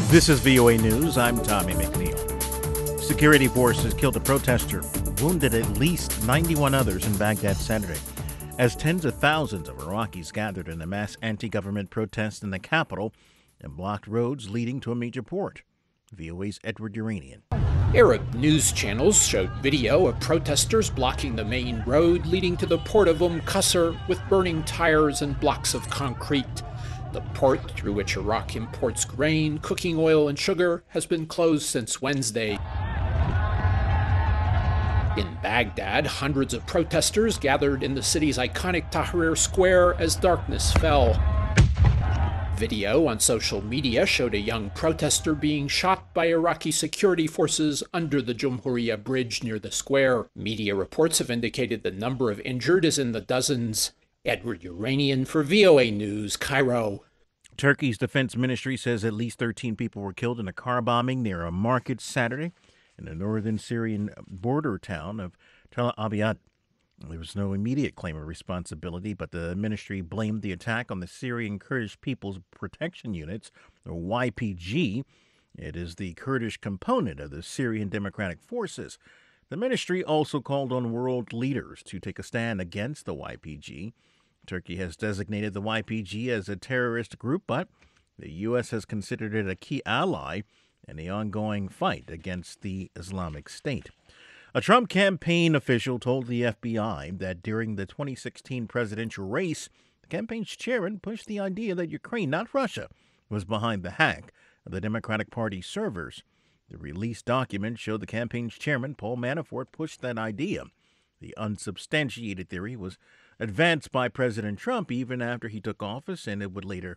This is VOA News. I'm Tommy McNeil. Security forces killed a protester, wounded at least 91 others in Baghdad Saturday, as tens of thousands of Iraqis gathered in a mass anti-government protest in the capital and blocked roads leading to a major port. VOA's Edward Uranian. Arab news channels showed video of protesters blocking the main road leading to the port of Qasr with burning tires and blocks of concrete. The port, through which Iraq imports grain, cooking oil, and sugar, has been closed since Wednesday. In Baghdad, hundreds of protesters gathered in the city's iconic Tahrir Square as darkness fell. Video on social media showed a young protester being shot by Iraqi security forces under the Jumhuriya Bridge near the square. Media reports have indicated the number of injured is in the dozens. Edward Uranian for VOA News, Cairo. Turkey's defense ministry says at least 13 people were killed in a car bombing near a market Saturday in the northern Syrian border town of Tel Abyad. There was no immediate claim of responsibility, but the ministry blamed the attack on the Syrian Kurdish People's Protection Units, or YPG. It is the Kurdish component of the Syrian Democratic Forces. The ministry also called on world leaders to take a stand against the YPG. Turkey has designated the YPG as a terrorist group, but the U.S. has considered it a key ally in the ongoing fight against the Islamic State. A Trump campaign official told the FBI that during the 2016 presidential race, the campaign's chairman pushed the idea that Ukraine, not Russia, was behind the hack of the Democratic Party servers. The released document showed the campaign's chairman, Paul Manafort, pushed that idea. The unsubstantiated theory was advanced by President Trump even after he took office, and it would later